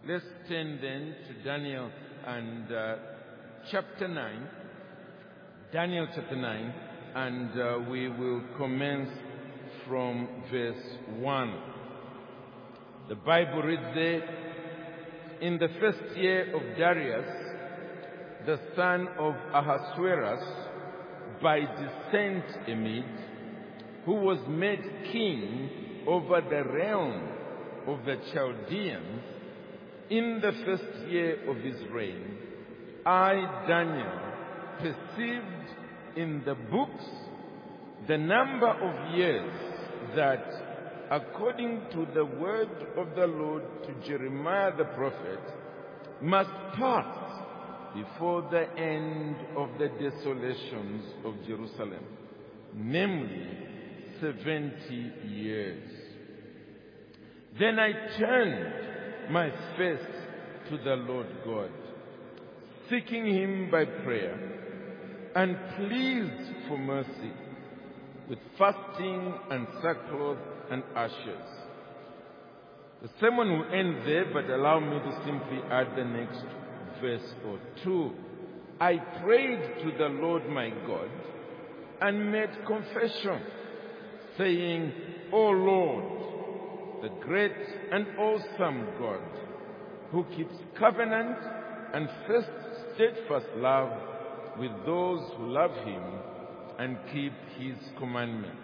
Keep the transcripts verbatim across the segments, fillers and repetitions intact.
Let's turn then to Daniel and uh, chapter nine. Daniel chapter nine, and uh, we will commence from verse one. The Bible reads there, "In the first year of Darius, the son of Ahasuerus, by descent a Mede, who was made king over the realm of the Chaldeans, in the first year of his reign, I, Daniel, perceived in the books the number of years that, according to the word of the Lord to Jeremiah the prophet, must pass before the end of the desolations of Jerusalem, namely seventy years. Then I turned my face to the Lord God, seeking him by prayer, and pleased for mercy, with fasting and sackcloth and ashes." The sermon will end there, but allow me to simply add the next verse or two. "I prayed to the Lord my God and made confession, saying, O Lord, the great and awesome God, who keeps covenant and first steadfast love with those who love him and keep his commandments.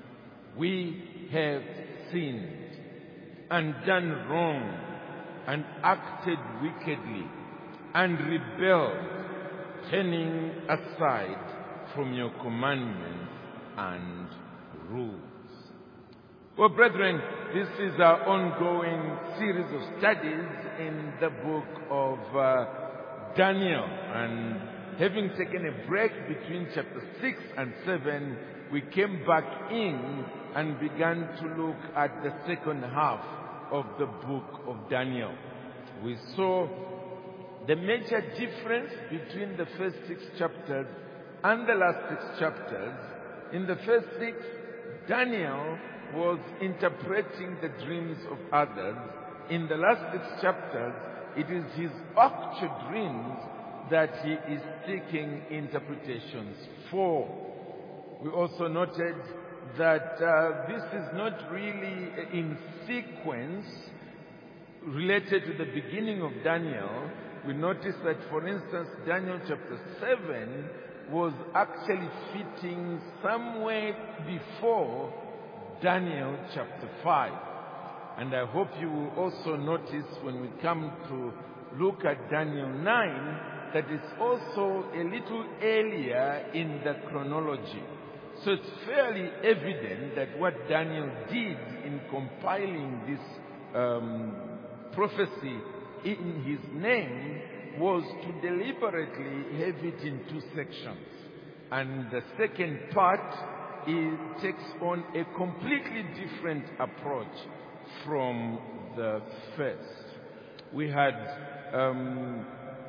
We have sinned and done wrong and acted wickedly and rebelled, turning aside from your commandments and rules." Well, brethren, this is our ongoing series of studies in the book of uh, Daniel. And having taken a break between chapter six and seven, we came back in and began to look at the second half of the book of Daniel. We saw the major difference between the first six chapters and the last six chapters. In the first six, Daniel was interpreting the dreams of others. In the last six chapters, it is his actual dreams that he is seeking interpretations for. We also noted that uh, this is not really in sequence related to the beginning of Daniel. We noticed that, for instance, Daniel chapter seven was actually fitting somewhere before Daniel chapter five. And I hope you will also notice when we come to look at Daniel nine that it's also a little earlier in the chronology. So it's fairly evident that what Daniel did in compiling this um, prophecy in his name was to deliberately have it in two sections. And the second part, it takes on a completely different approach from the first. We had um,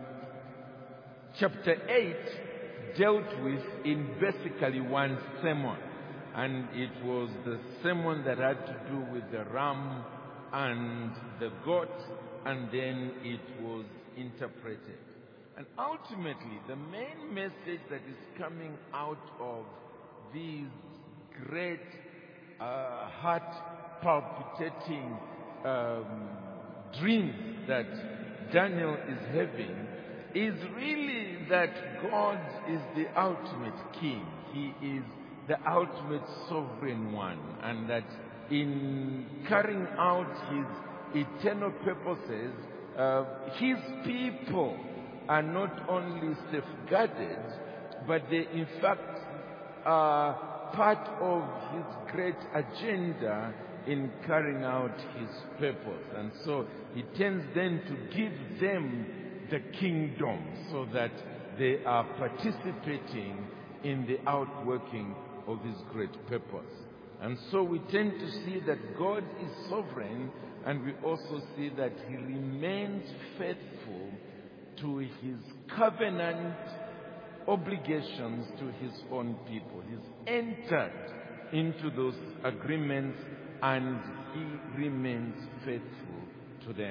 chapter eight dealt with in basically one sermon, and it was the sermon that had to do with the ram and the goat, and then it was interpreted. And ultimately, the main message that is coming out of these great uh, heart-palpitating um, dreams that Daniel is having is really that God is the ultimate king. He is the ultimate sovereign one, and that in carrying out his eternal purposes, uh, his people are not only safeguarded, but they in fact are part of his great agenda in carrying out his purpose. And so he tends then to give them the kingdom so that they are participating in the outworking of his great purpose. And so we tend to see that God is sovereign, and we also see that he remains faithful to his covenant obligations to his own people. He's entered into those agreements and he remains faithful to them.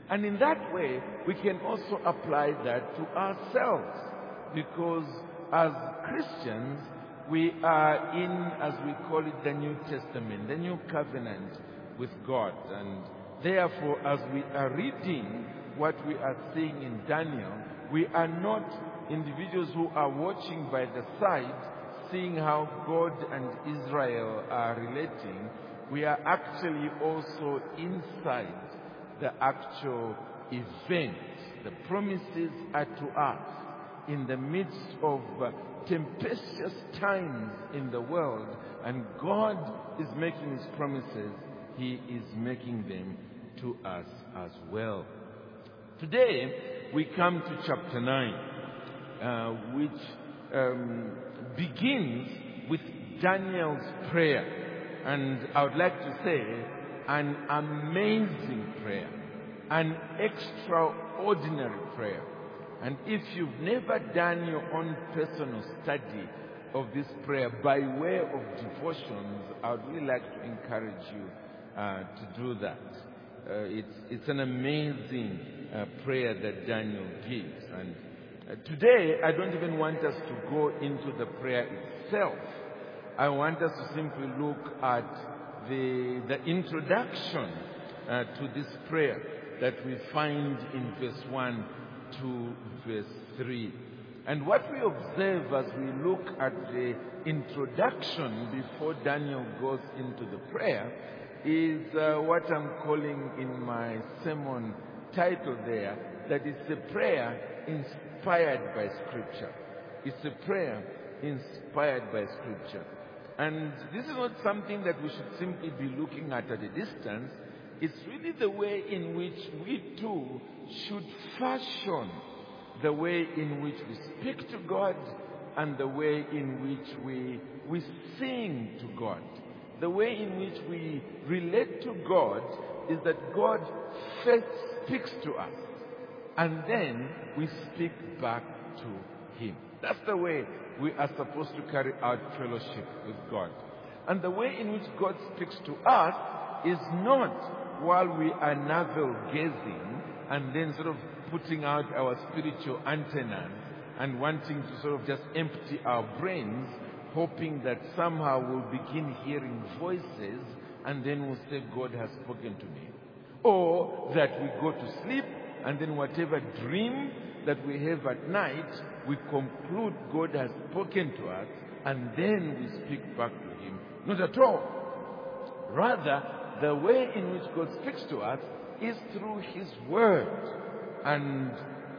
And in that way, we can also apply that to ourselves. Because as Christians, we are in, as we call it, the New Testament, the New Covenant with God. And therefore, as we are reading what we are seeing in Daniel, we are not individuals who are watching by the side, seeing how God and Israel are relating. We are actually also inside the actual event. The promises are to us in the midst of uh, tempestuous times in the world, and God is making His promises. He is making them to us as well. Today, we come to chapter nine, uh, which um, begins with Daniel's prayer. And I would like to say, an amazing prayer, an extraordinary prayer. And if you've never done your own personal study of this prayer by way of devotions, I would really like to encourage you uh, to do that. Uh, it's, it's an amazing uh, prayer that Daniel gives. And uh, today, I don't even want us to go into the prayer itself. I want us to simply look at the, the introduction uh, to this prayer that we find in verse one to verse three. And what we observe as we look at the introduction before Daniel goes into the prayer is uh, what I'm calling in my sermon title there, that it's a prayer inspired by Scripture. It's a prayer inspired by Scripture. And this is not something that we should simply be looking at at a distance. It's really the way in which we too should fashion the way in which we speak to God and the way in which we, we sing to God. The way in which we relate to God is that God first speaks to us and then we speak back to Him. That's the way we are supposed to carry out fellowship with God. And the way in which God speaks to us is not while we are navel gazing and then sort of putting out our spiritual antennas and wanting to sort of just empty our brains, hoping that somehow we'll begin hearing voices and then we'll say, God has spoken to me. Or that we go to sleep and then whatever dream that we have at night, we conclude God has spoken to us and then we speak back to Him. Not at all. Rather, the way in which God speaks to us is through His Word. And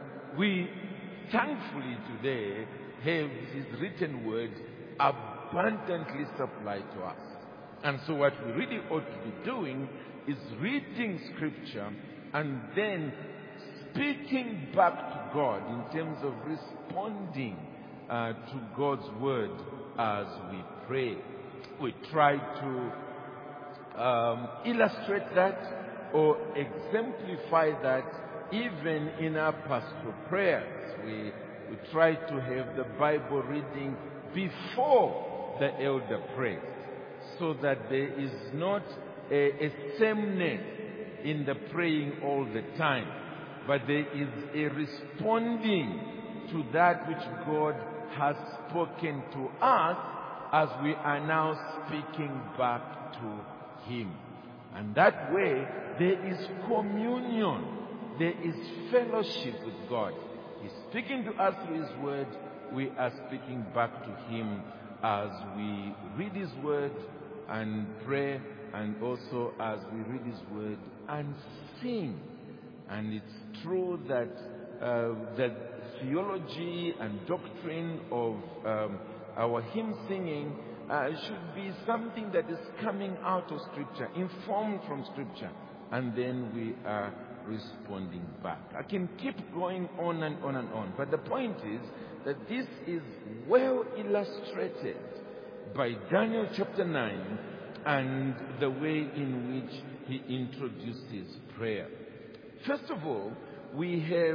we thankfully today have His written Word abundantly supplied to us. And so what we really ought to be doing is reading Scripture and then speaking back to God in terms of responding uh, to God's Word as we pray. We try to um, illustrate that or exemplify that even in our pastoral prayers. We, we try to have the Bible reading before the elder prays, so that there is not a, a sameness in the praying all the time, but there is a responding to that which God has spoken to us as we are now speaking back to Him. And that way, there is communion, there is fellowship with God. He's speaking to us through His Word, we are speaking back to Him as we read His Word and pray, and also as we read His Word and sing. And it's true that uh, the theology and doctrine of um, our hymn singing uh, should be something that is coming out of Scripture, informed from Scripture, and then we are responding back. I can keep going on and on and on, but the point is that this is well illustrated by Daniel chapter nine and the way in which he introduces prayer. First of all, we have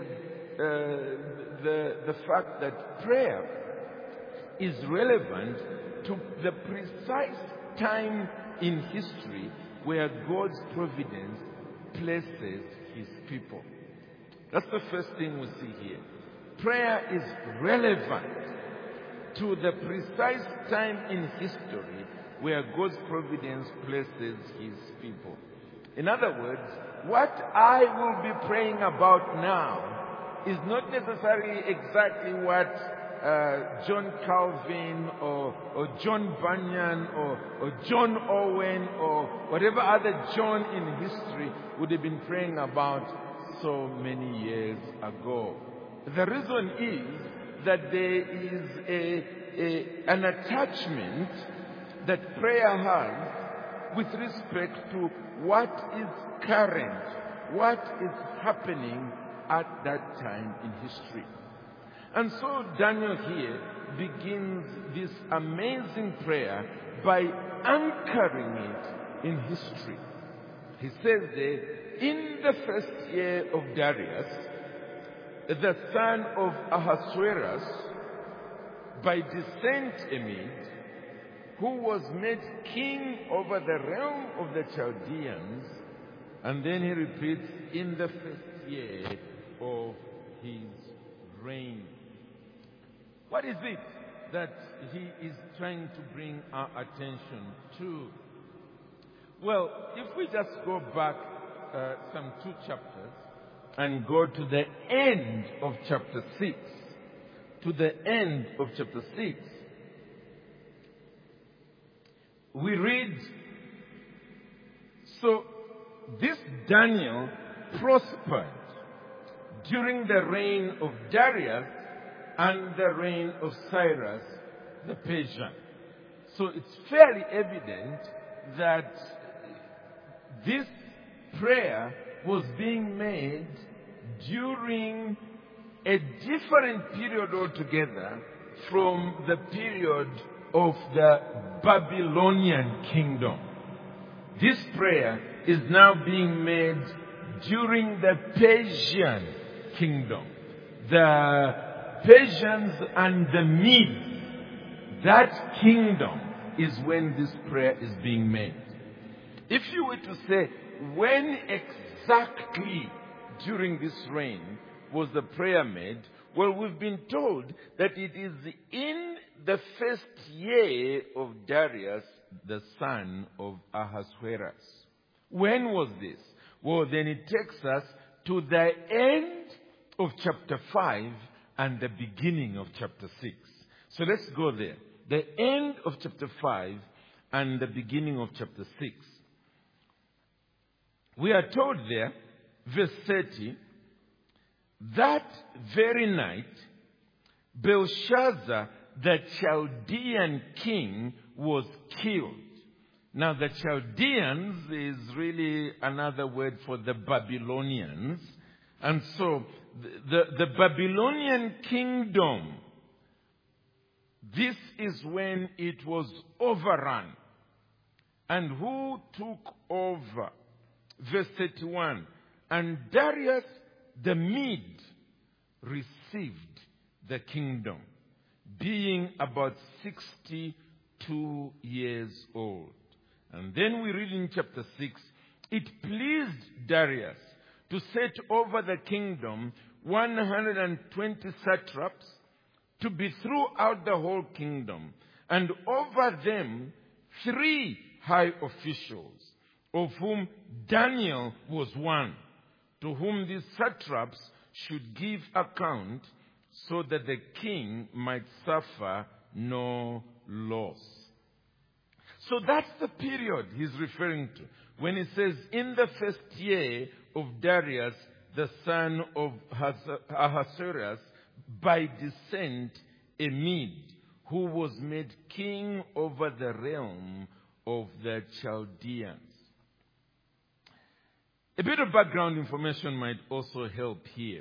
uh, the, the fact that prayer is relevant to the precise time in history where God's providence places his people. That's the first thing we see here. Prayer is relevant to the precise time in history where God's providence places his people. In other words, what I will be praying about now is not necessarily exactly what uh, John Calvin or, or John Bunyan or, or John Owen or whatever other John in history would have been praying about so many years ago. The reason is that there is a, a, an attachment that prayer has with respect to what is current, what is happening at that time in history. And so Daniel here begins this amazing prayer by anchoring it in history. He says there, in the first year of Darius, the son of Ahasuerus, by descent a Mede, who was made king over the realm of the Chaldeans, and then he repeats, in the first year of his reign. What is it that he is trying to bring our attention to? Well, if we just go back uh, some two chapters and go to the end of chapter six, to the end of chapter six, we read, so this Daniel prospered during the reign of Darius and the reign of Cyrus the Persian. So it's fairly evident that this prayer was being made during a different period altogether from the period of the Babylonian kingdom. This prayer is now being made during the Persian kingdom. The Persians and the Medes, that kingdom is when this prayer is being made. If you were to say, when exactly during this reign was the prayer made? Well, we've been told that it is in the first year of Darius, the son of Ahasuerus. When was this? Well, then it takes us to the end of chapter five and the beginning of chapter six. So let's go there. The end of chapter five and the beginning of chapter six. We are told there, verse thirty, that very night, Belshazzar, the Chaldean king, was killed. Now, the Chaldeans is really another word for the Babylonians. And so, the, the Babylonian kingdom, this is when it was overrun. And who took over? Verse thirty-one. And Darius the Mede received the kingdom, being about sixty-two years old. And then we read in chapter six, it pleased Darius to set over the kingdom one hundred twenty satraps to be throughout the whole kingdom, and over them three high officials, of whom Daniel was one, to whom these satraps should give account, so that the king might suffer no loss. So that's the period he's referring to when he says, in the first year of Darius, the son of Ahasuerus, by descent a Mede, who was made king over the realm of the Chaldeans. A bit of background information might also help here.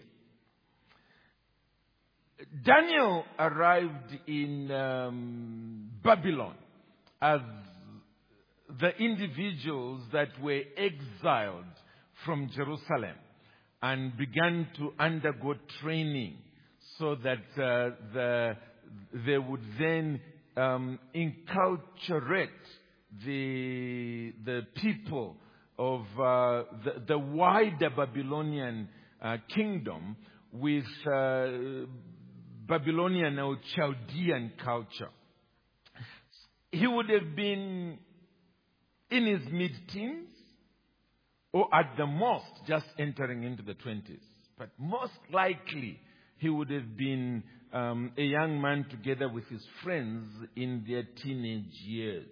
Daniel arrived in um, Babylon as the individuals that were exiled from Jerusalem and began to undergo training so that uh, the, they would then um, enculturate the, the people of uh, the, the wider Babylonian uh, kingdom with uh, Babylonian or Chaldean culture. He would have been in his mid-teens, or at the most just entering into the twenties. But most likely he would have been um, a young man together with his friends in their teenage years.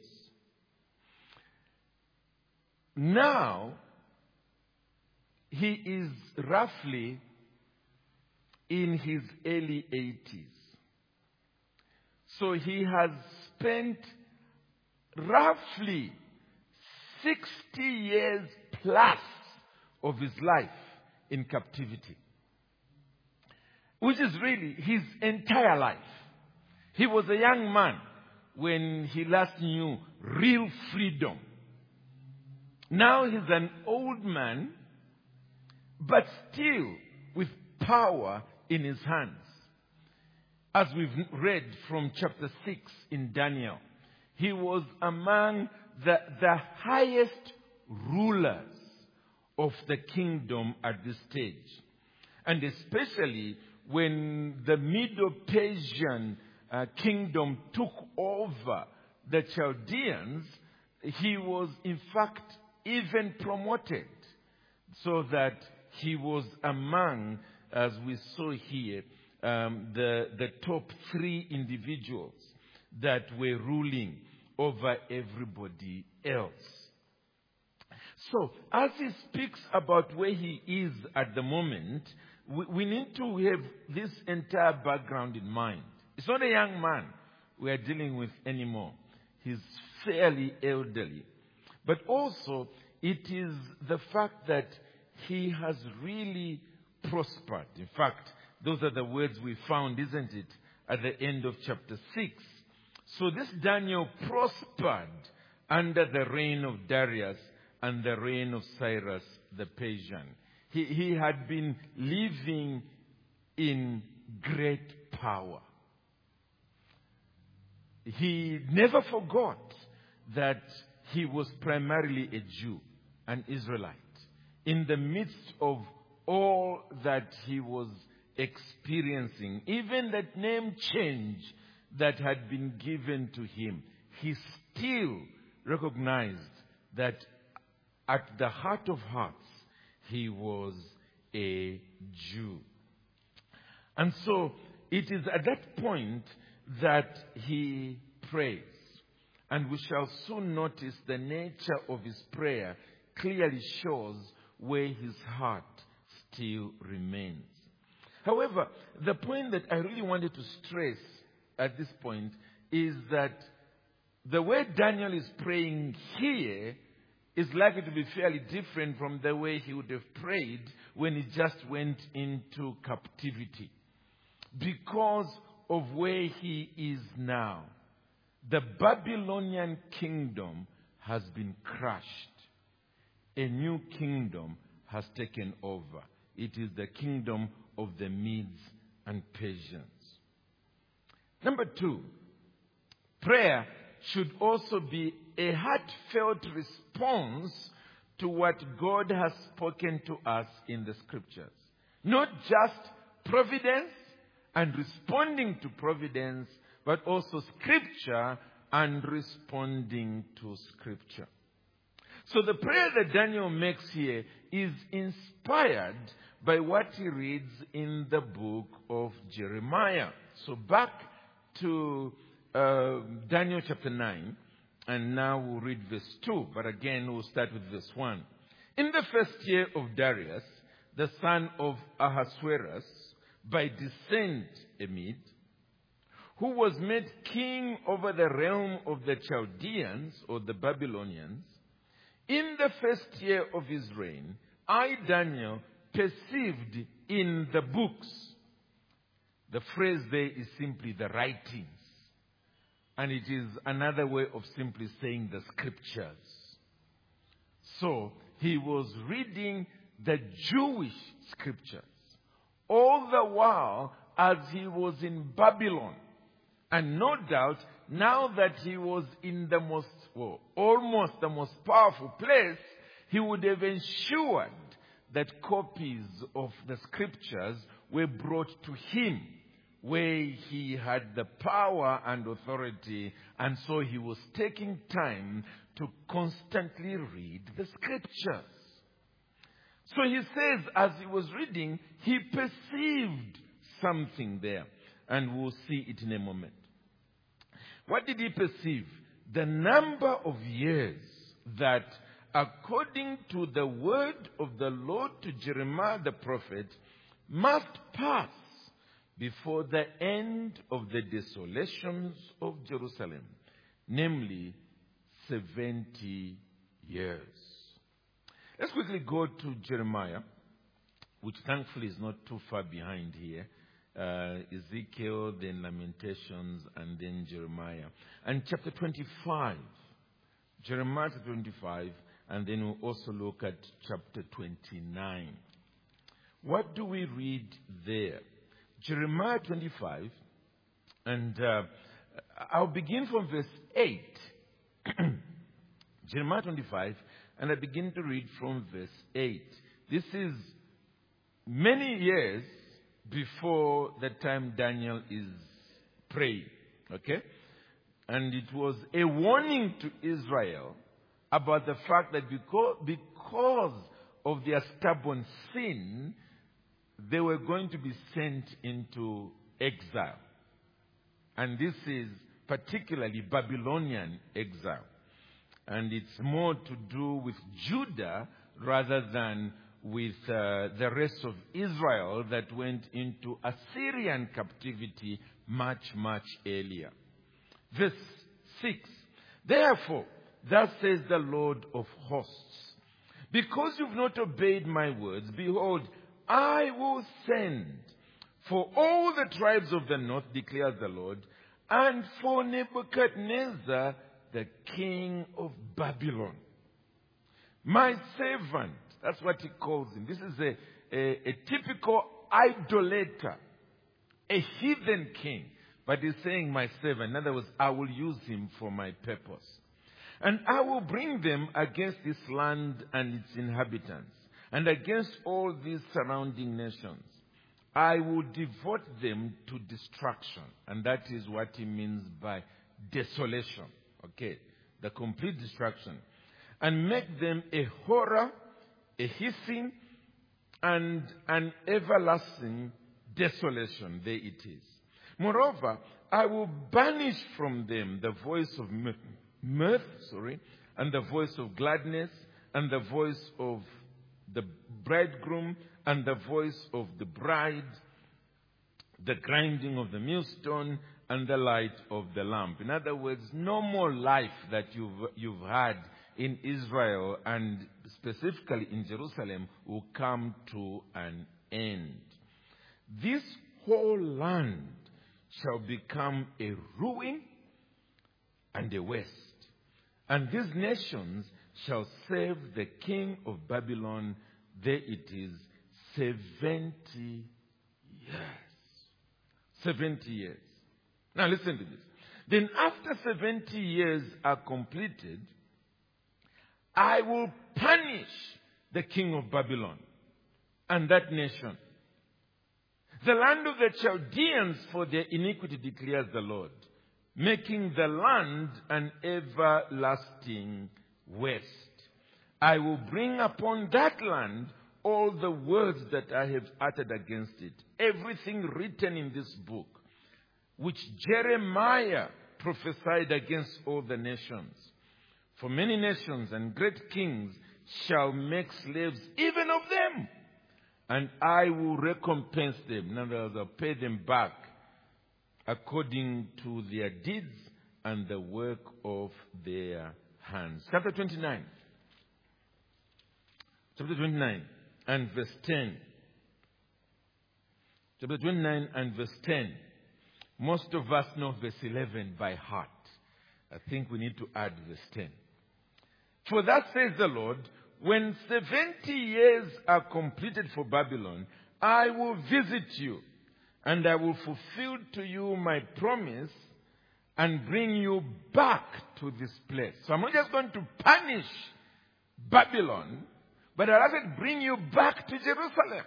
Now, he is roughly in his early eighties. So he has spent roughly sixty years plus of his life in captivity, which is really his entire life. He was a young man when he last knew real freedom. Now he's an old man, but still with power in his hands. As we've read from chapter six in Daniel, he was among the, the highest rulers of the kingdom at this stage. And especially when the Medo-Persian uh, kingdom took over the Chaldeans, he was in fact even promoted, so that he was among, as we saw here, um, the, the top three individuals that were ruling over everybody else. So, as he speaks about where he is at the moment, we, we need to have this entire background in mind. It's not a young man we are dealing with anymore. He's fairly elderly. But also, it is the fact that he has really prospered. In fact, those are the words we found, isn't it, at the end of chapter six. So this Daniel prospered under the reign of Darius and the reign of Cyrus the Persian. He, he had been living in great power. He never forgot that he was primarily a Jew, an Israelite, in the midst of all that he was experiencing. Even that name change that had been given to him, he still recognized that at the heart of hearts, he was a Jew. And so, it is at that point that he prays. And we shall soon notice the nature of his prayer clearly shows where his heart still remains. However, the point that I really wanted to stress at this point is that the way Daniel is praying here is likely to be fairly different from the way he would have prayed when he just went into captivity, because of where he is now. The Babylonian kingdom has been crushed. A new kingdom has taken over. It is the kingdom of the Medes and Persians. Number two, prayer should also be a heartfelt response to what God has spoken to us in the scriptures. Not just providence and responding to providence, but also scripture and responding to scripture. So the prayer that Daniel makes here is inspired by what he reads in the book of Jeremiah. So back to uh, Daniel chapter nine, and now we'll read verse two, but again we'll start with verse one. In the first year of Darius, the son of Ahasuerus, by descent a Mede, who was made king over the realm of the Chaldeans, or the Babylonians, in the first year of his reign, I, Daniel, perceived in the books. The phrase there is simply the writings. And it is another way of simply saying the scriptures. So, he was reading the Jewish scriptures all the while as he was in Babylon. And no doubt, now that he was in the most, well, almost the most powerful place, he would have ensured that copies of the scriptures were brought to him, where he had the power and authority, and so he was taking time to constantly read the scriptures. So he says, as he was reading, he perceived something there, and we'll see it in a moment. What did he perceive? The number of years that, according to the word of the Lord to Jeremiah the prophet, must pass before the end of the desolations of Jerusalem, namely seventy years. Let's quickly go to Jeremiah, which thankfully is not too far behind here. Uh, Ezekiel, then Lamentations, and then Jeremiah. And chapter twenty-five. Jeremiah twenty-five, and then we'll also look at chapter twenty-nine. What do we read there? Jeremiah twenty-five, and uh, I'll begin from verse eight. Jeremiah twenty-five, and I begin to read from verse eight. This is many years before the time Daniel is praying, okay? And it was a warning to Israel about the fact that because, because of their stubborn sin, they were going to be sent into exile. And this is particularly Babylonian exile. And it's more to do with Judah rather than with uh, the rest of Israel that went into Assyrian captivity much, much earlier. Verse six. Therefore, thus says the Lord of hosts, because you've not obeyed my words, behold, I will send for all the tribes of the north, declares the Lord, and for Nebuchadnezzar, the king of Babylon, my servant. That's what he calls him. This is a, a, a typical idolater, a heathen king. But he's saying, my servant. In other words, I will use him for my purpose. And I will bring them against this land and its inhabitants, and against all these surrounding nations. I will devote them to destruction. And that is what he means by desolation. Okay, the complete destruction. And make them a horror, a hissing, and an everlasting desolation. There it is. Moreover, I will banish from them the voice of mirth, sorry, and the voice of gladness, and the voice of the bridegroom, and the voice of the bride, the grinding of the millstone, and the light of the lamp. In other words, no more life that you've, you've had in Israel and specifically in Jerusalem will come to an end. This whole land shall become a ruin and a waste. And these nations shall serve the king of Babylon. There it is, seventy years. Seventy years. Now listen to this. Then after seventy years are completed, I will punish the king of Babylon and that nation, the land of the Chaldeans, for their iniquity, declares the Lord, making the land an everlasting waste. I will bring upon that land all the words that I have uttered against it, everything written in this book, which Jeremiah prophesied against all the nations. For many nations and great kings shall make slaves even of them, and I will recompense them. In other words, I'll pay them back according to their deeds and the work of their hands. Chapter twenty-nine. Chapter twenty-nine and verse ten. Chapter twenty-nine and verse ten. Most of us know verse eleven by heart. I think we need to add verse ten. For thus says the Lord, when seventy years are completed for Babylon, I will visit you, and I will fulfill to you my promise and bring you back to this place. So I'm not just going to punish Babylon, but I'll rather bring you back to Jerusalem.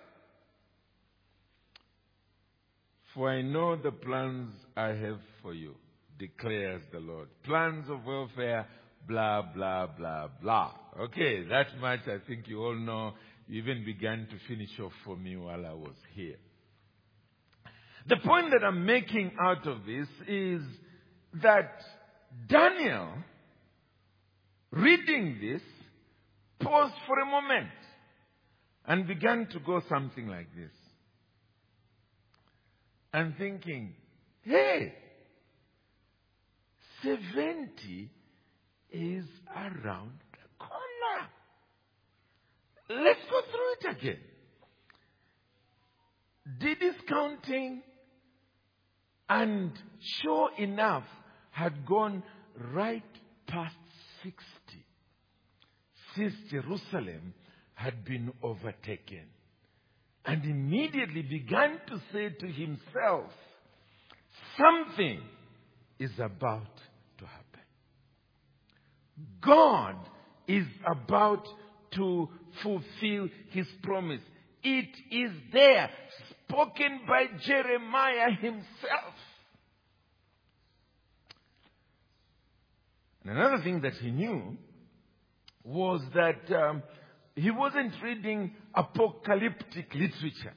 For I know the plans I have for you, declares the Lord. Plans of welfare, blah, blah, blah, blah. Okay, that much I think you all know. You even began to finish off for me while I was here. The point that I'm making out of this is that Daniel, reading this, paused for a moment and began to go something like this. And thinking, hey, seventy is around the corner. Let's go through it again. Did his counting, and sure enough, had gone right past sixty, since Jerusalem had been overtaken. And immediately began to say to himself, something is about to happen. God is about to fulfill his promise. It is there, spoken by Jeremiah himself. And another thing that he knew was that um, he wasn't reading apocalyptic literature.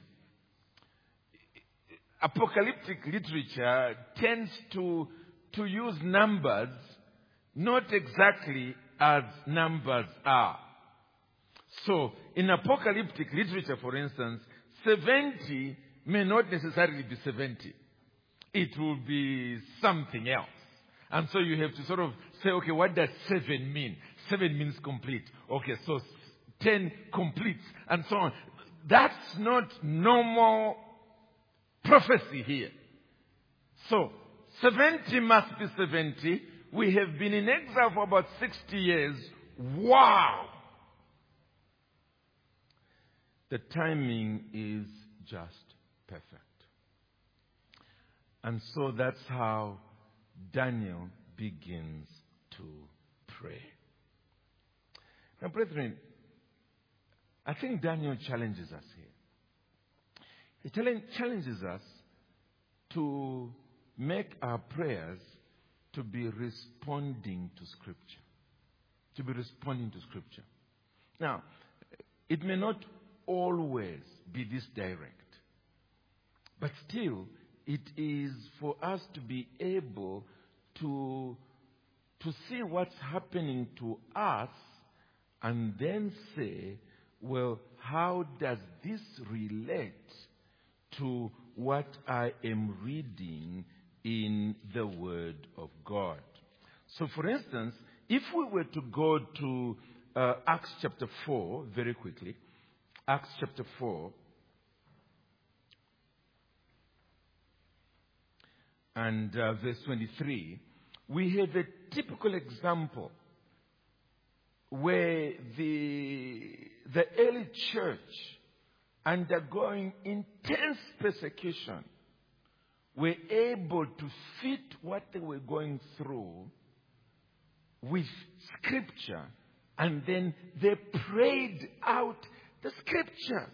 Apocalyptic literature tends to, to use numbers not exactly as numbers are. So, in apocalyptic literature, for instance, seventy may not necessarily be seventy. It will be something else. And so you have to sort of say, okay, what does seven mean? Seven means complete. Okay, so ten completes, and so on. That's not normal prophecy here. So, seventy must be seventy. We have been in exile for about sixty years. Wow! The timing is just perfect. And so that's how Daniel begins to pray. Now, brethren, I think Daniel challenges us here. He challenges us to make our prayers to be responding to Scripture. To be responding to Scripture. Now, it may not always be this direct, but still, it is for us to be able to, to see what's happening to us and then say, well, how does this relate to what I am reading in the Word of God? So, for instance, if we were to go to uh, Acts chapter four, very quickly, Acts chapter four, and uh, verse twenty-three, we have a typical example where the, the early church, undergoing intense persecution, were able to fit what they were going through with Scripture, and then they prayed out the Scriptures.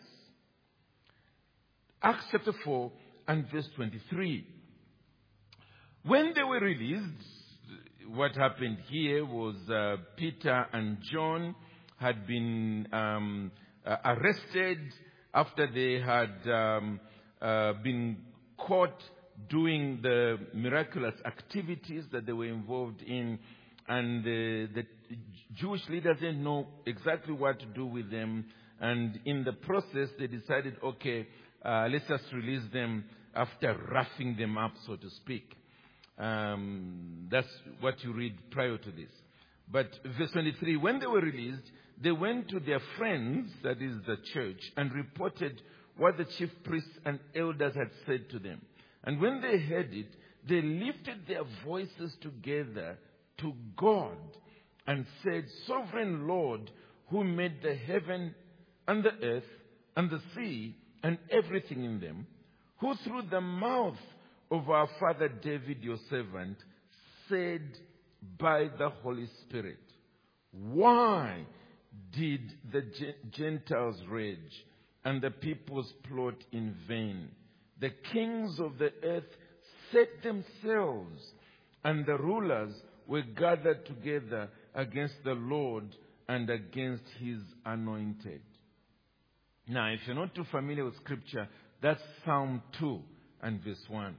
Acts chapter four and verse twenty-three. When they were released, what happened here was uh, Peter and John had been um, uh, arrested after they had um, uh, been caught doing the miraculous activities that they were involved in, and uh, the Jewish leaders didn't know exactly what to do with them, and in the process they decided, okay, uh, let's just release them after roughing them up, so to speak. Um, that's what you read prior to this. But verse twenty-three, when they were released, they went to their friends, that is the church, and reported what the chief priests and elders had said to them. And when they heard it, they lifted their voices together to God and said, Sovereign Lord, who made the heaven and the earth and the sea and everything in them, who through the mouth of our father David, your servant, said by the Holy Spirit, why did the Gentiles rage, and the peoples plot in vain. The kings of the earth set themselves, and the rulers were gathered together against the Lord and against his anointed. Now, if you're not too familiar with Scripture, that's Psalm two and verse one.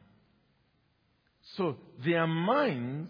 So their minds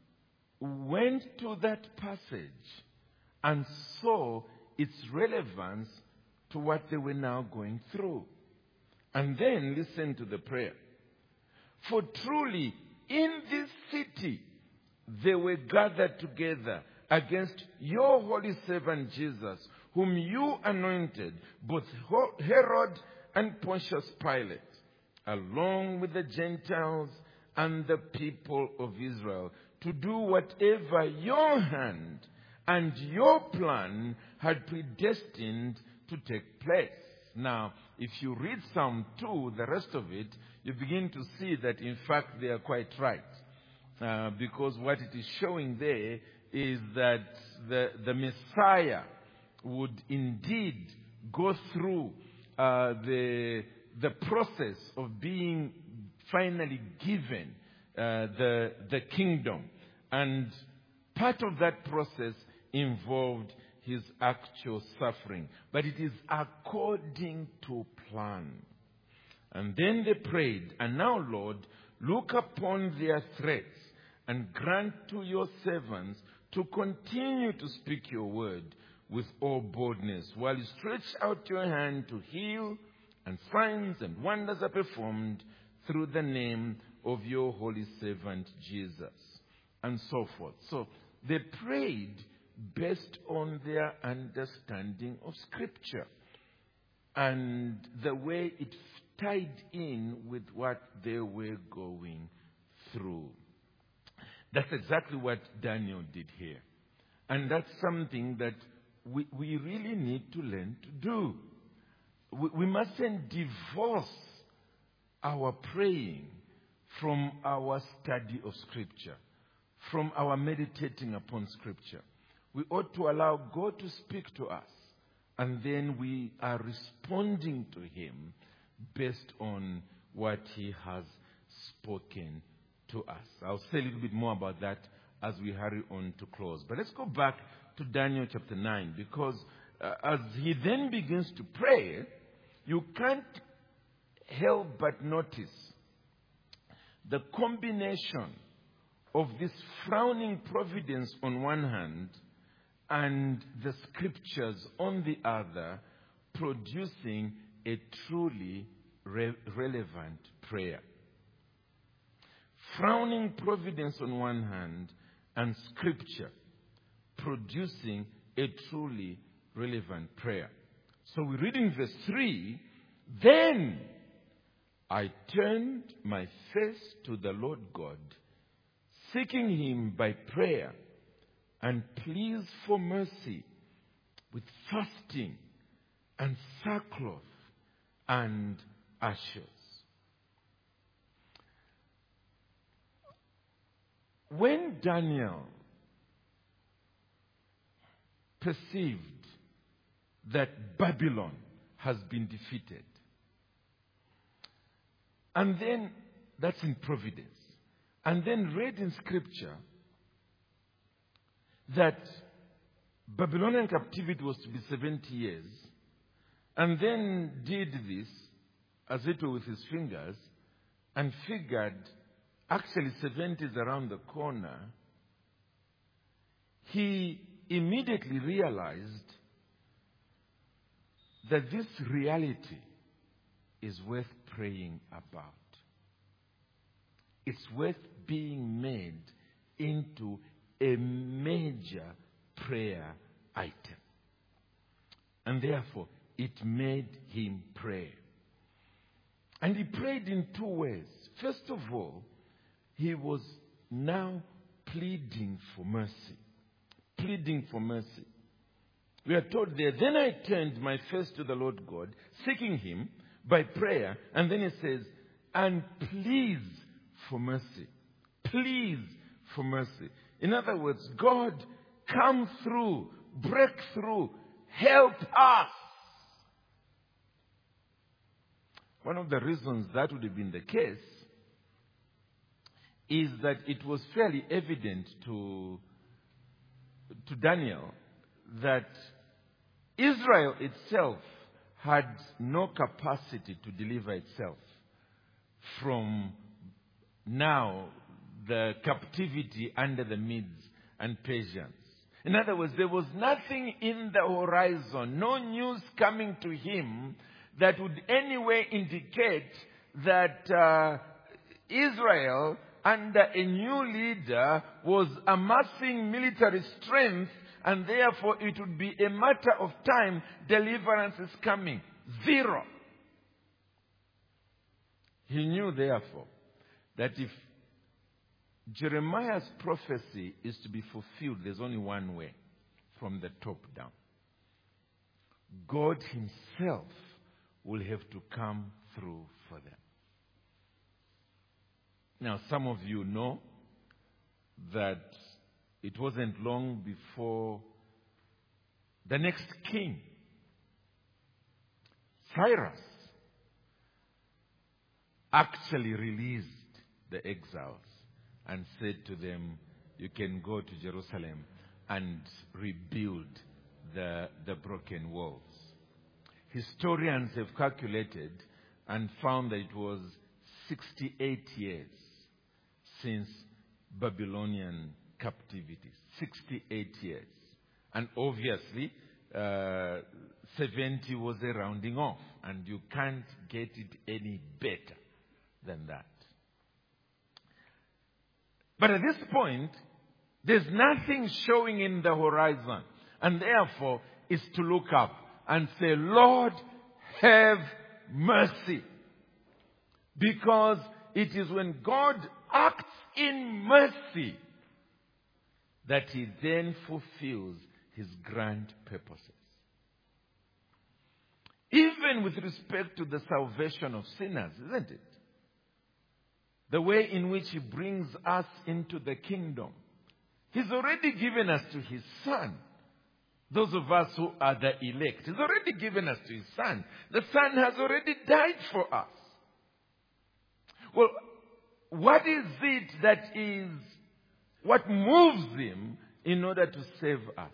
went to that passage and saw its relevance to what they were now going through. And then listen to the prayer. For truly in this city they were gathered together against your holy servant Jesus, whom you anointed, both Herod and Pontius Pilate, along with the Gentiles and the people of Israel, to do whatever your hand and your plan had predestined to take place. Now, if you read Psalm two, the rest of it, you begin to see that in fact they are quite right. Uh, because what it is showing there is that the, the Messiah would indeed go through uh, the, the process of being finally given uh, the, the kingdom. And part of that process involved his actual suffering. But it is according to plan. And then they prayed, and now, Lord, look upon their threats and grant to your servants to continue to speak your word with all boldness, while you stretch out your hand to heal, and signs and wonders are performed through the name of your holy servant Jesus, and so forth. So they prayed based on their understanding of Scripture and the way it tied in with what they were going through. That's exactly what Daniel did here. And that's something that we, we really need to learn to do. We, we mustn't divorce our praying from our study of Scripture, from our meditating upon Scripture. We ought to allow God to speak to us, and then we are responding to him based on what he has spoken to us. I'll say a little bit more about that as we hurry on to close. But let's go back to Daniel chapter nine, because uh, as he then begins to pray, you can't help but notice the combination of this frowning providence on one hand and the Scriptures on the other, producing a truly re- relevant prayer. Frowning providence on one hand and Scripture producing a truly relevant prayer. So we read in verse three, then I turned my face to the Lord God, seeking him by prayer and pleas for mercy, with fasting and sackcloth and ashes. When Daniel perceived that Babylon has been defeated, and then, that's in providence, and then read in Scripture that Babylonian captivity was to be seventy years, and then did this, as it were with his fingers, and figured actually seventy is around the corner, he immediately realized that this reality is worth praying about. It's worth being made into a major prayer item. And therefore, it made him pray. And he prayed in two ways. First of all, he was now pleading for mercy. Pleading for mercy. We are told there, then I turned my face to the Lord God, seeking him by prayer. And then he says, and please for mercy. Please for mercy. In other words, God, come through breakthrough. Help us. One of the reasons that would have been the case is that it was fairly evident to, to Daniel that Israel itself had no capacity to deliver itself from now the captivity under the Medes and Persians. In other words, there was nothing in the horizon, no news coming to him that would anyway indicate that uh, Israel, under a new leader, was amassing military strength, and therefore it would be a matter of time deliverance is coming. Zero. He knew, therefore, that if Jeremiah's prophecy is to be fulfilled, there's only one way, from the top down. God himself will have to come through for them. Now, some of you know that it wasn't long before the next king, Cyrus, actually released the exiles and said to them, you can go to Jerusalem and rebuild the, the broken walls. Historians have calculated and found that it was sixty-eight years since Babylonian captivity. sixty-eight years. And obviously, uh, seventy was a rounding off. And you can't get it any better than that. But at this point, there's nothing showing in the horizon. And therefore, it's to look up and say, Lord, have mercy. Because it is when God acts in mercy that he then fulfills his grand purposes. Even with respect to the salvation of sinners, isn't it? The way in which he brings us into the kingdom. He's already given us to his Son. Those of us who are the elect. He's already given us to his Son. The Son has already died for us. Well, what is it that is, what moves him in order to save us?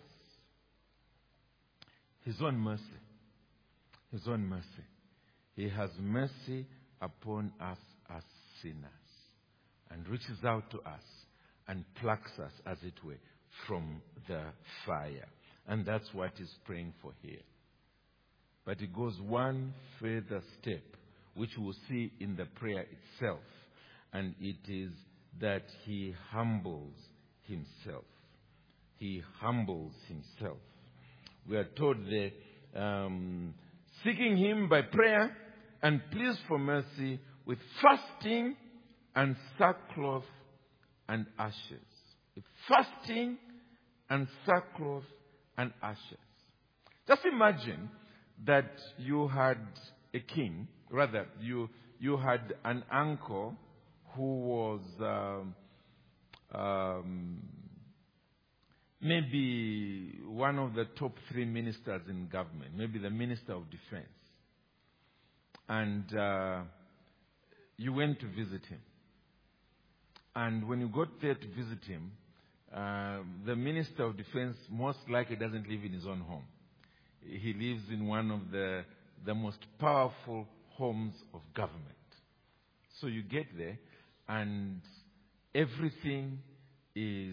His own mercy. His own mercy. He has mercy upon us as sinners and reaches out to us and plucks us, as it were, from the fire. And that's what he's praying for here. But it goes one further step, which we'll see in the prayer itself. And it is that he humbles himself. He humbles himself. We are told that um, seeking him by prayer and pleas for mercy with fasting and sackcloth and ashes. With fasting and sackcloth and ashes. Just imagine that you had a king, rather, you you had an uncle who was um, um, maybe one of the top three ministers in government, maybe the Minister of Defense. And uh, you went to visit him. And when you got there to visit him, uh, the Minister of Defense most likely doesn't live in his own home. He lives in one of the, the most powerful homes of government. So you get there, and everything is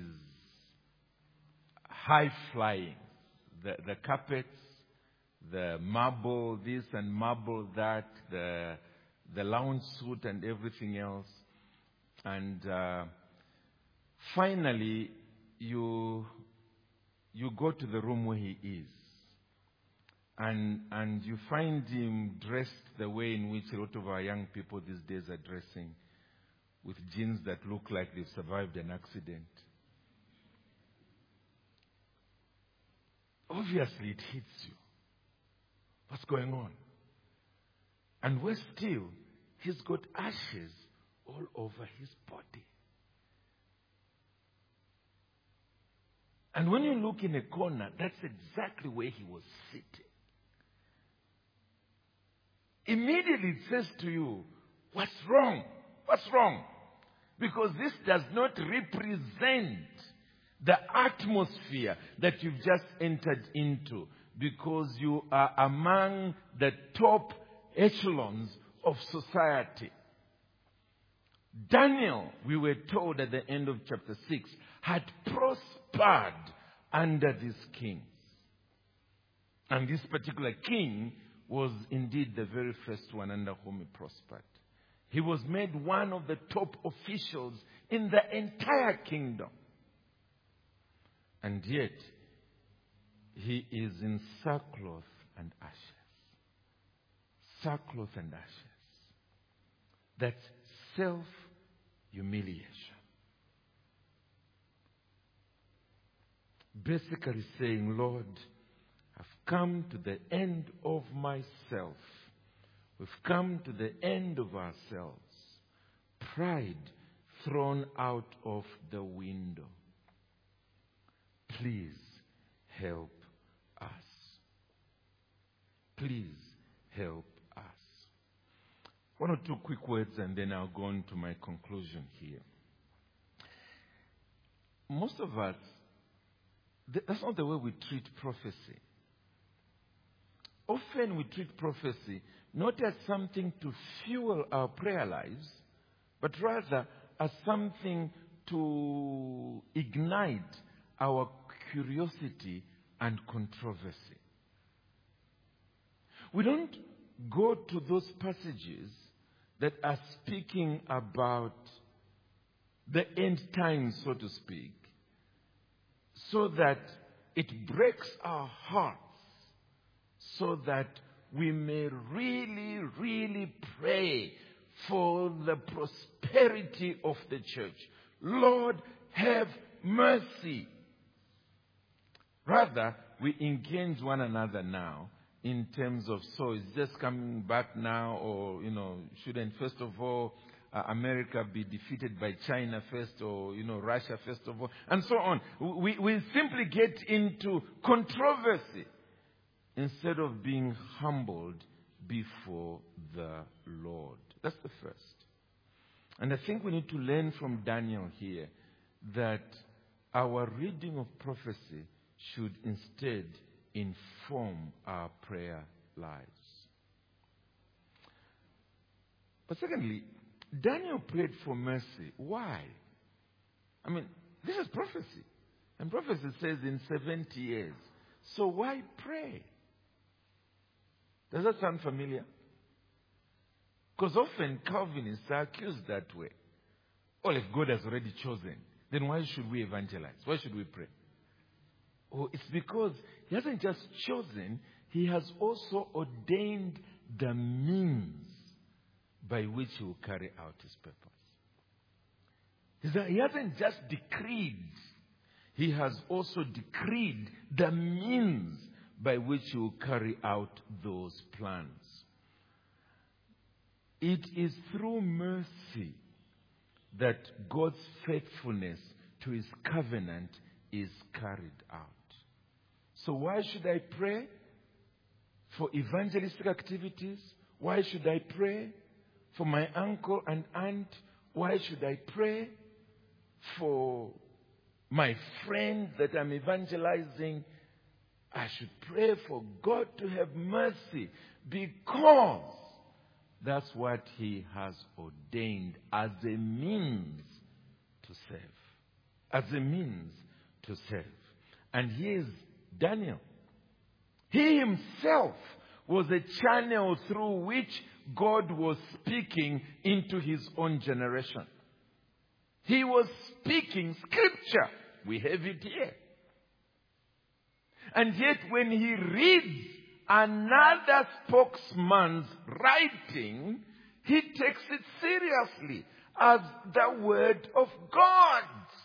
high-flying. The, the carpets, the marble this and marble that, the, the lounge suite and everything else. And uh, finally, you, you go to the room where he is. And, and you find him dressed the way in which a lot of our young people these days are dressing, with jeans that look like they've survived an accident. Obviously, it hits you. What's going on? And worse still, he's got ashes all over his body. And when you look in a corner, that's exactly where he was sitting. Immediately it says to you, what's wrong? What's wrong? Because this does not represent the atmosphere that you've just entered into, because you are among the top echelons of society. Daniel, we were told at the end of chapter six, had prospered under these kings. And this particular king was indeed the very first one under whom he prospered. He was made one of the top officials in the entire kingdom. And yet, he is in sackcloth and ashes. Sackcloth and ashes. That's self-humiliation. Basically saying, Lord, I've come to the end of myself. We've come to the end of ourselves. Pride thrown out of the window. Please help us. Please help us. One or two quick words and then I'll go on to my conclusion here. Most of us, that's not the way we treat prophecy. Often we treat prophecy not as something to fuel our prayer lives, but rather as something to ignite our curiosity and controversy. We don't go to those passages that are speaking about the end times, so to speak, so that it breaks our hearts, so that we may really, really pray for the prosperity of the church. Lord, have mercy. Rather, we engage one another now in terms of, so it's just coming back now, or, you know, shouldn't first of all uh, America be defeated by China first, or, you know, Russia first of all, and so on. We, we simply get into controversy instead of being humbled before the Lord. That's the first. And I think we need to learn from Daniel here that our reading of prophecy should instead inform our prayer lives. But secondly, Daniel prayed for mercy. Why? I mean, this is prophecy. And prophecy says in seventy years. So why pray? Does that sound familiar? Because often Calvinists are accused that way. Well, if God has already chosen, then why should we evangelize? Why should we pray? Oh, it's because he hasn't just chosen, he has also ordained the means by which he will carry out his purpose. He hasn't just decreed, he has also decreed the means by which he will carry out those plans. It is through mercy that God's faithfulness to his covenant is carried out. So why should I pray? For evangelistic activities? Why should I pray? For my uncle and aunt? Why should I pray? For my friend that I'm evangelizing? I should pray for God to have mercy, because that's what he has ordained as a means to save. As a means to save. And here's Daniel. He himself was a channel through which God was speaking into his own generation. He was speaking scripture. We have it here. And yet when he reads another spokesman's writing, he takes it seriously as the word of God.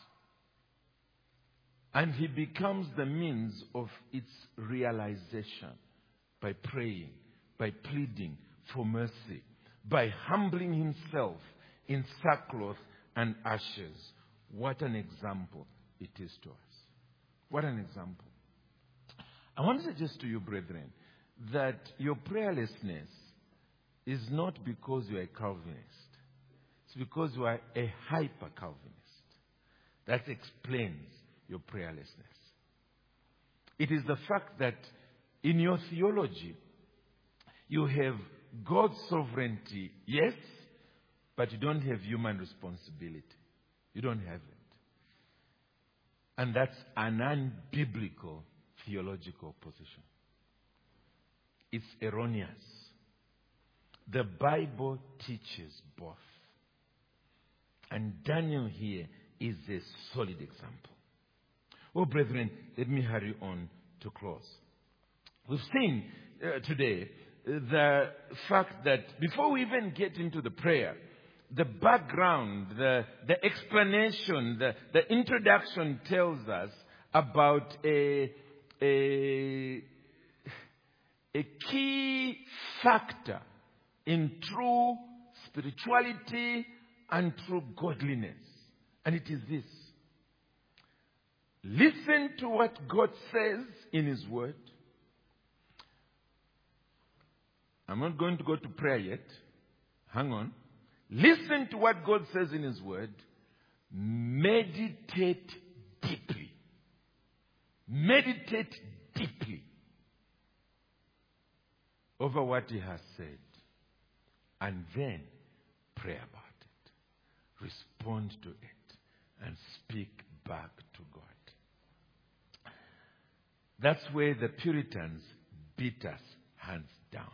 And he becomes the means of its realization by praying, by pleading for mercy, by humbling himself in sackcloth and ashes. What an example it is to us. What an example. I want to suggest to you, brethren, that your prayerlessness is not because you are a Calvinist. It's because you are a hyper-Calvinist. That explains your prayerlessness. It is the fact that in your theology, you have God's sovereignty, yes, but you don't have human responsibility. You don't have it. And that's an unbiblical theological position. It's erroneous. The Bible teaches both. And Daniel here is a solid example. Oh, brethren, let me hurry on to close. We've seen uh, today uh, the fact that before we even get into the prayer, the background, the, the explanation, the, the introduction tells us about a, a, a key factor in true spirituality and true godliness. And it is this. Listen to what God says in His Word. I'm not going to go to prayer yet. Hang on. Listen to what God says in His Word. Meditate deeply. Meditate deeply over what He has said. And then pray about it. Respond to it. And speak back to God. That's where the Puritans beat us hands down.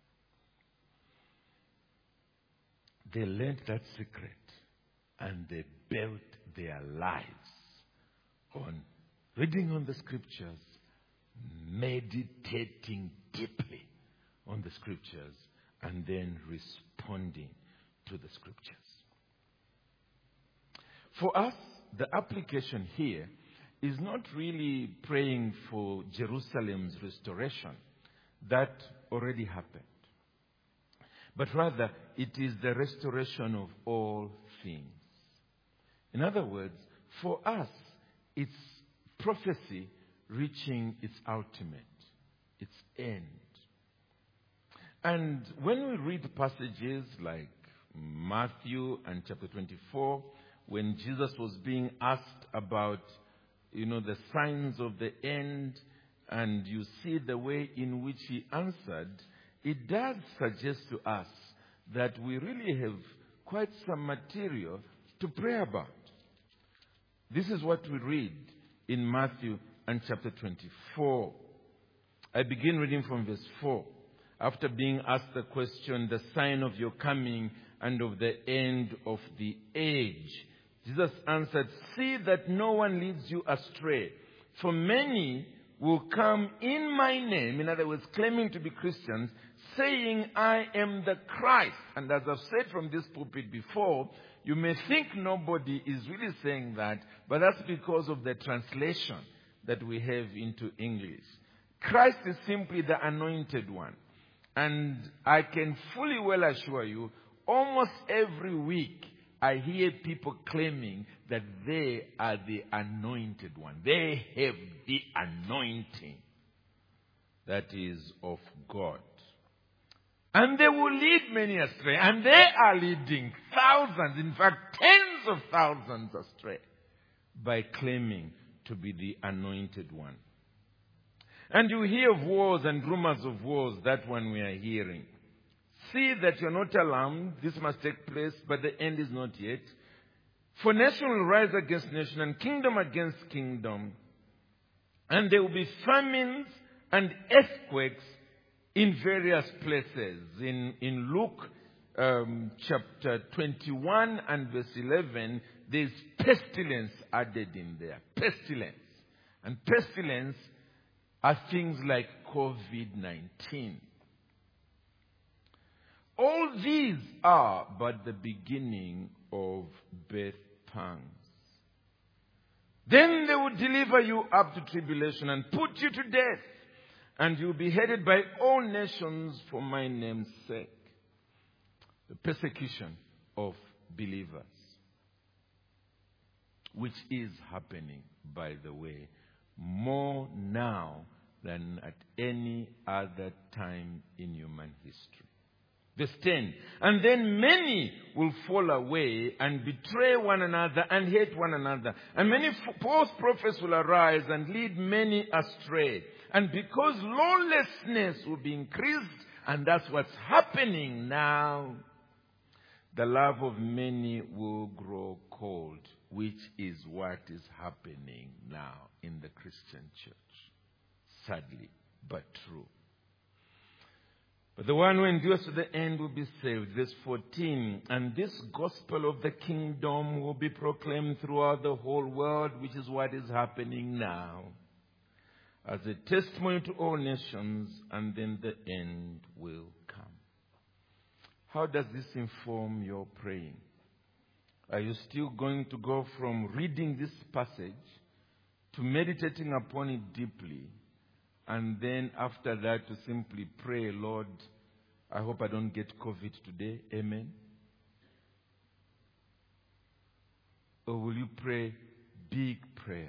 They learned that secret and they built their lives on reading on the scriptures, meditating deeply on the scriptures, and then responding to the scriptures. For us, the application here is not really praying for Jerusalem's restoration. That already happened. But rather, it is the restoration of all things. In other words, for us, it's prophecy reaching its ultimate, its end. And when we read passages like Matthew and chapter twenty-four, when Jesus was being asked about, you know, the signs of the end, and you see the way in which he answered, it does suggest to us that we really have quite some material to pray about. This is what we read in Matthew and chapter twenty-four. I begin reading from verse four. After being asked the question, the sign of your coming and of the end of the age, Jesus answered, see that no one leads you astray. For many will come in my name, in other words, claiming to be Christians, saying, I am the Christ. And as I've said from this pulpit before, you may think nobody is really saying that, but that's because of the translation that we have into English. Christ is simply the anointed one. And I can fully well assure you, almost every week, I hear people claiming that they are the anointed one. They have the anointing that is of God. And they will lead many astray. And they are leading thousands, in fact tens of thousands astray, by claiming to be the anointed one. And you hear of wars and rumors of wars, that one we are hearing. See that you're not alarmed. This must take place, but the end is not yet. For nation will rise against nation and kingdom against kingdom. And there will be famines and earthquakes in various places. In, in Luke um, chapter twenty-one and verse eleven, there's pestilence added in there. Pestilence. And pestilence are things like covid nineteen. All these are but the beginning of birth pangs. Then they will deliver you up to tribulation and put you to death, and you will be hated by all nations for my name's sake. The persecution of believers, which is happening, by the way, more now than at any other time in human history. Verse ten, and then many will fall away and betray one another and hate one another. And many false prophets will arise and lead many astray. And because lawlessness will be increased, and that's what's happening now, the love of many will grow cold, which is what is happening now in the Christian church. Sadly, but true. But the one who endures to the end will be saved. Verse fourteen, and this gospel of the kingdom will be proclaimed throughout the whole world, which is what is happening now, as a testimony to all nations, and then the end will come. How does this inform your praying? Are you still going to go from reading this passage to meditating upon it deeply, and then after that to simply pray, Lord, I hope I don't get COVID today. Amen. Or will you pray big prayers?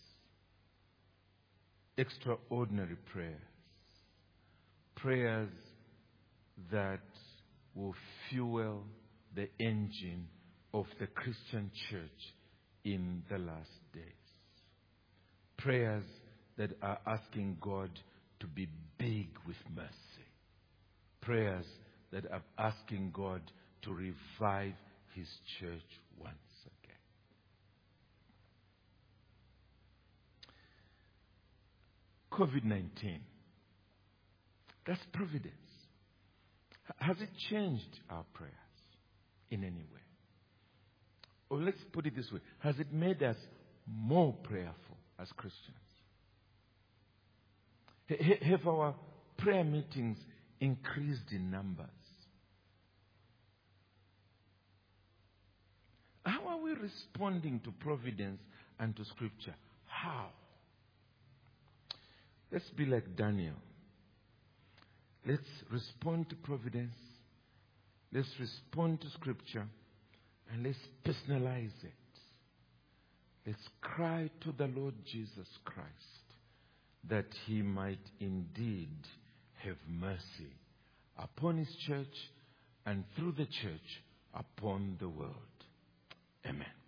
Extraordinary prayers. Prayers that will fuel the engine of the Christian church in the last days. Prayers that are asking God to be big with mercy. Prayers that are asking God to revive His church once again. COVID nineteen. That's providence. Has it changed our prayers in any way? Or let's put it this way. Has it made us more prayerful as Christians? Have our prayer meetings increased in numbers? How are we responding to providence and to Scripture? How? Let's be like Daniel. Let's respond to providence. Let's respond to Scripture. And let's personalize it. Let's cry to the Lord Jesus Christ that He might indeed have mercy upon His church and through the church upon the world. Amen.